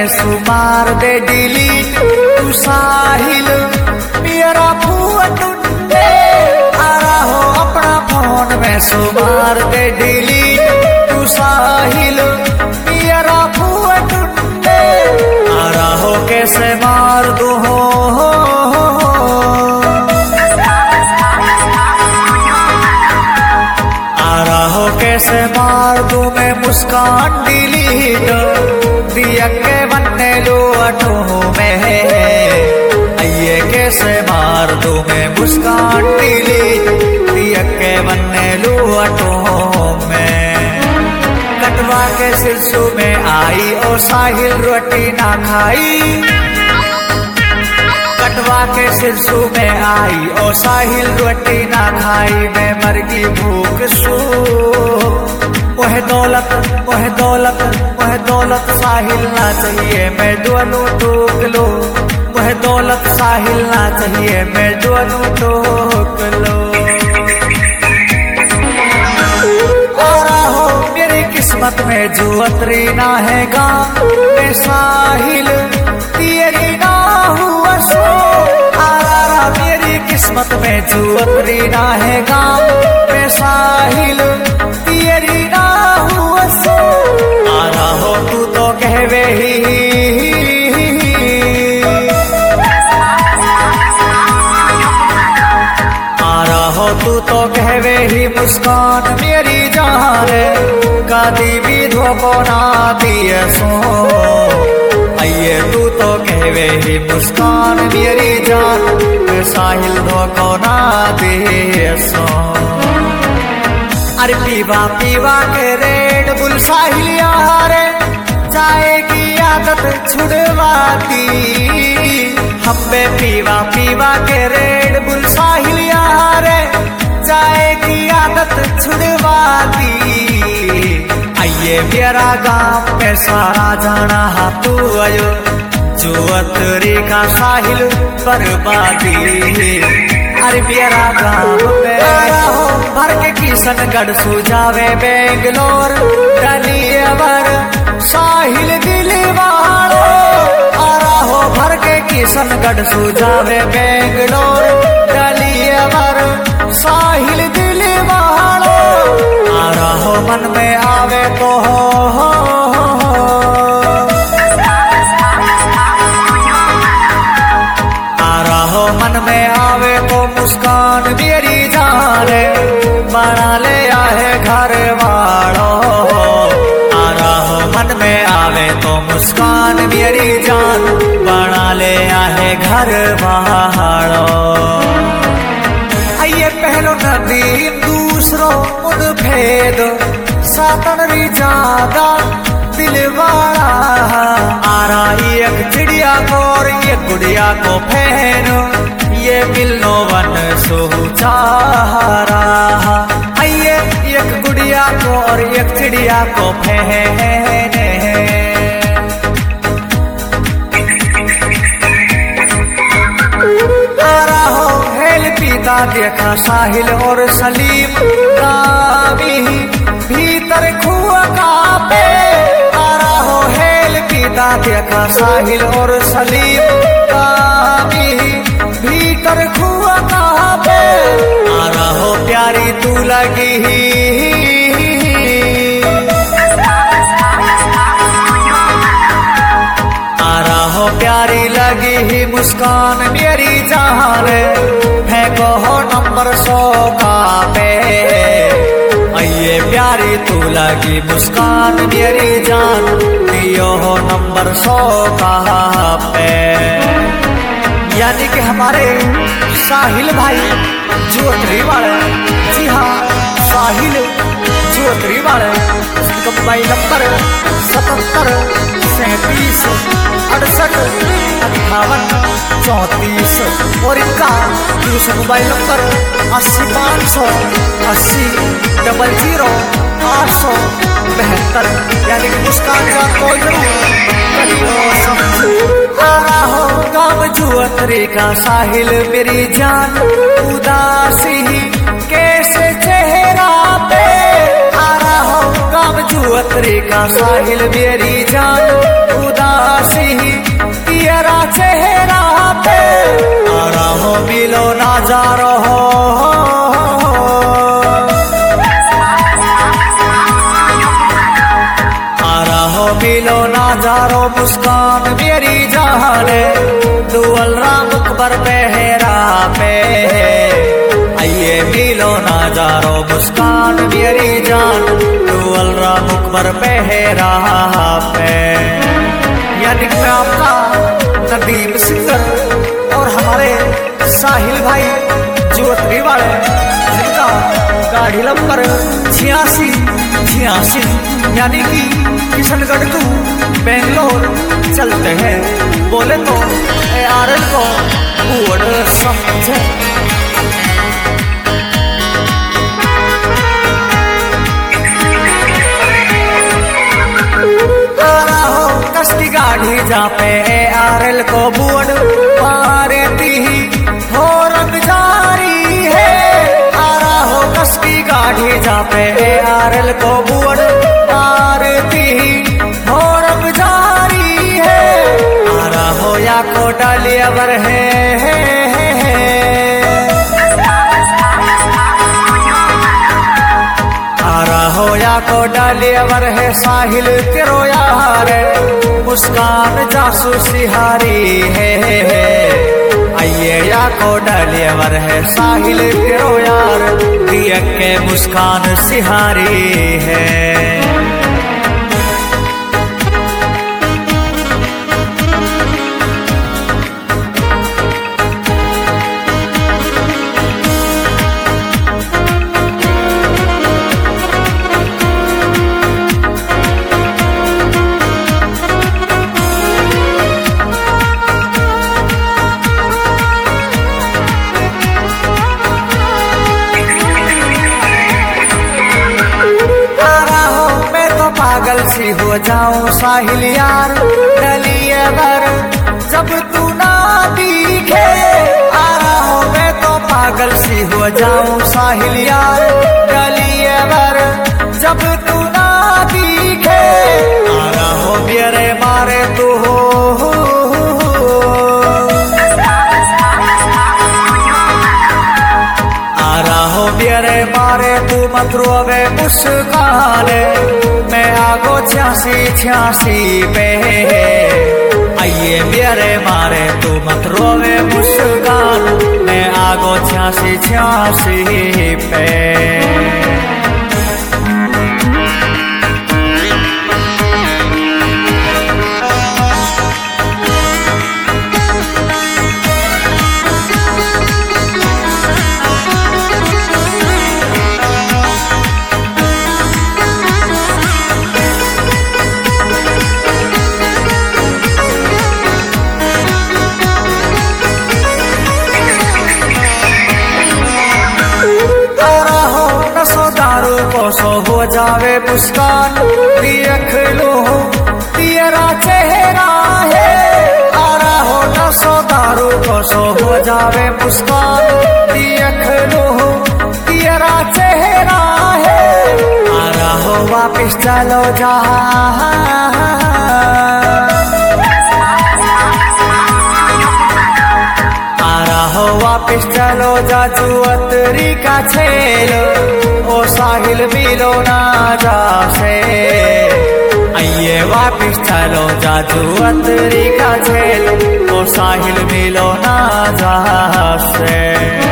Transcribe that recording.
में सुमार दे डिलीट तू साहिल मेरा फूट टूटे आ रहा हो अपना फोन में सुमार दे डिलीट तू साहिल मेरा फूट टूटे आ रहा हो कैसे मार दू हो कैसे मार दूं मैं मुस्कान डिलीट दिया के बनने लो अटो में आइए कैसे मार दूं मैं मुस्कान डिलीट दिया के बनने लो अटो में कटवा के सिरसू में आई और साहिल रोटी ना खाई कटवा के सिरसू में आई और साहिल रोटी ना खाई मैं मर गई भूख सो वह दौलत साहिल ना चाहिए मैं दोनों टोक लो वह दौलत साहिल ना चाहिए मैं दोनों टोक लो आ रहा हो मेरी किस्मत में जो अतरी ना है गाँव मैं साहिल तेरी ना हुआ सो आ रहा मेरी किस्मत में जो अतरी ना है गाँव मैं साहिल तेरी ना हुआ सो आ रहा हो तू तो कहवे ही आ रहा हो तू तो कहवे ही मुस्कान मेरी जान गादी भी धोको ना दिए सो आइए तू तो कहवे ही मुस्कान मेरी जान साहिल धोको ना दिए सो अरे पीवा पीवा के रेड बुल साहिल यार जाएगी आदत छुड़वाती हम्बे पीवा पीवा के रेड बुल साहिल यार जाएगी आदत छुड़वाती आइए मेरा गाँव में सारा जाना हाथू आयो जो अतरी का साहिल बर्बादी अरे मेरा गाँव में हो भर के किशनगढ़ सुजावे बेंगलोर डलियावर साहिल दिलवाड़ो आ रहा हो भर के किशनगढ़ सुजावे बेंगलोर डलियावर साहिल दिलवाड़ो आ रहा हो मन में आवे तो हो मन में आवे तो मुस्कान मेरी जान बना ले आए घर वालों आ रहा हो मन में आवे तो मुस्कान मेरी जान बना ले आए घर वालों आइए पहलो नदी दूसरों मुद भेद सातनरी ज्यादा दिलवाड़ा आ रही एक चिड़िया को और ये गुड़िया को फैन ये मिलनो वन सोचाह रहा आइए एक गुड़िया को और एक चिड़िया को फैन आ रहा हो हेल पीता देखा साहिल और सलीम रावी भीतर खुआ का पे आ रहा हो हेल पीता देखा साहिल और सलीम रावी भीतर खुआ का पे आ रहा हो प्यारी तू लगी आ रहा हो प्यारी लगी ही मुस्कान मेरी जान फेंको हो नंबर 100 का पे आइए प्यारी तू लगी मुस्कान मेरी जान दियो हो नंबर 100 का पे यानी कि हमारे साहिल भाई जोतरी वाले जी हाँ साहिल जोतरी वाले उसका मोबाइल नंबर 77 37 68 58 34 और इनका दूसरा मोबाइल नंबर 80 580 872 यानी कि मुस्कान का कोई आ रहा हो गाँव जुअतरी का साहिल मेरी जान उदासी कैसे चेहरा पे आ रहा हो गाँव जुअतरी का साहिल मेरी जान उदासी तेरा चेहरा पे आ रहो मिलो नजारो हो आ रहो मिलो नजारो मुस्कान मेरी जान दुअल राम अकबर पहरा पे आइए मिलो नजारो मुस्कान मेरी जान दुअल राम अकबर पहरा पे। यानी कि मैं आपका नदीम सिंगर और हमारे साहिल भाई जोतरी वाले जिनका गाड़ी नंबर 86 यानी कि किशनगढ़ टू बेंगलोर चलते हैं बोले तो ARL को बोर्ड समझे। कश्ती गाड़ी जा पे ARL को बोर्ड मारती हो रंग जारी है आ रहा हो कश्ती गाड़ी जा पे ARL को बोर्ड मारती हो रंग जारी है आ रहा हो या को डालियावर है होया को डालियावर है साहिल तेरो यार मुस्कान जासूसी हारी है आइए या को डालियावर है साहिल तेरो यार दिया के मुस्कान सिहारी है। पागल सी हो जाऊं साहिल यार डालियावर जब तू ना दिखे आ रहा हो मैं तो पागल सी हो जाऊं साहिल यार डालियावर जब तू ना दिखे आ रहा हो मेरे मारे तू हो आ रहा हो मेरे मारे तू मत रोवे मुस्कान मैं आगो 86 पे आइए मेरे मारे तू मत रोवे मुस्कान मैं आगो 86 पे। सो हो जावे मुस्कान देख लो तेरा चेहरा है आ रहा हो न सो दारू को सो हो जावे मुस्कान देख लो तेरा चेहरा है आ रहा हो वापिस चलो जा हो वापिस चलो जा जुअतरी का छेलो ओ साहिल मिलो ना जा से आइए वापिस चलो जा जुअतरी का छेलो ओ साहिल मिलो ना जा से।